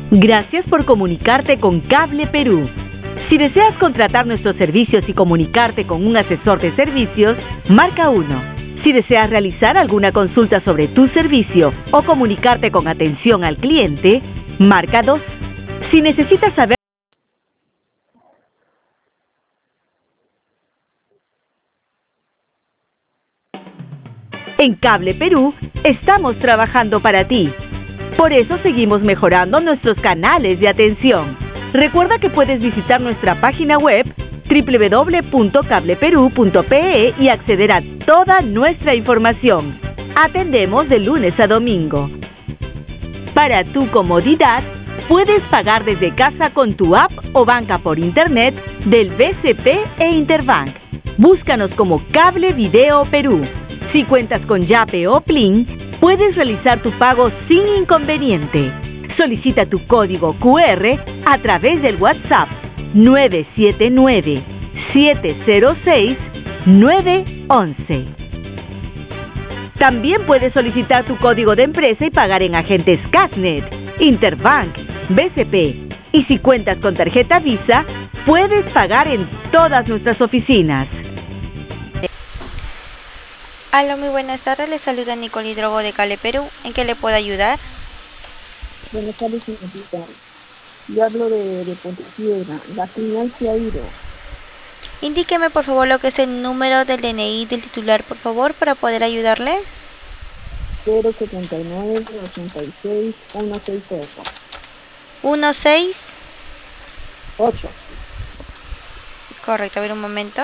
Gracias por comunicarte con Cable Perú. Si deseas contratar nuestros servicios y comunicarte con un asesor de servicios, marca 1. Si deseas realizar alguna consulta sobre tu servicio o comunicarte con atención al cliente, marca 2. Si necesitas saber en Cable Perú, estamos trabajando para ti. Por eso seguimos mejorando nuestros canales de atención. Recuerda que puedes visitar nuestra página web www.cableperu.pe y acceder a toda nuestra información. Atendemos de lunes a domingo. Para tu comodidad, puedes pagar desde casa con tu app o banca por internet del BCP e Interbank. Búscanos como Cable Video Perú. Si cuentas con Yape o Plin, puedes realizar tu pago sin inconveniente. Solicita tu código QR a través del WhatsApp 979-706-911. También puedes solicitar tu código de empresa y pagar en agentes Casnet, Interbank, BCP. Y si cuentas con tarjeta Visa, puedes pagar en todas nuestras oficinas. Hola, muy buenas tardes. Les saluda Nicole Hidrogo de Cable Perú. ¿En qué le puedo ayudar? Buenas tardes, señorita. Yo hablo de Pontepiedra. La señal se ha ido. Indíqueme, por favor, lo que es el número del DNI del titular, por favor, para poder ayudarle. 079-86-168. 16. 8. Correcto, a ver un momento.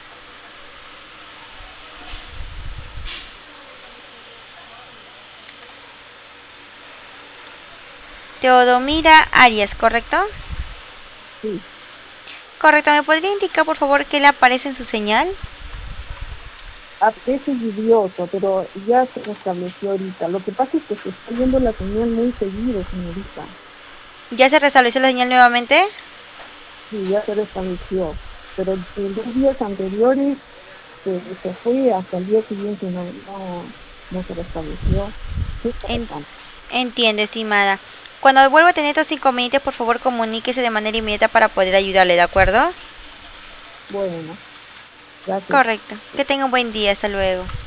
Teodomira Arias, ¿correcto? Sí. Correcto, ¿me podría indicar, por favor, qué le aparece en su señal? A veces idiota, pero ya se restableció ahorita. Lo que pasa es que se está viendo la señal muy seguido, señorita. ¿Ya se restableció la señal nuevamente? Sí, ya se restableció. Pero en 2 días anteriores se fue, hasta el día siguiente no se restableció. Sí, Entiendo, estimada. Cuando vuelva a tener estos inconvenientes, por favor, comuníquese de manera inmediata para poder ayudarle, ¿de acuerdo? Bueno, gracias. Correcto. Que tenga un buen día. Hasta luego.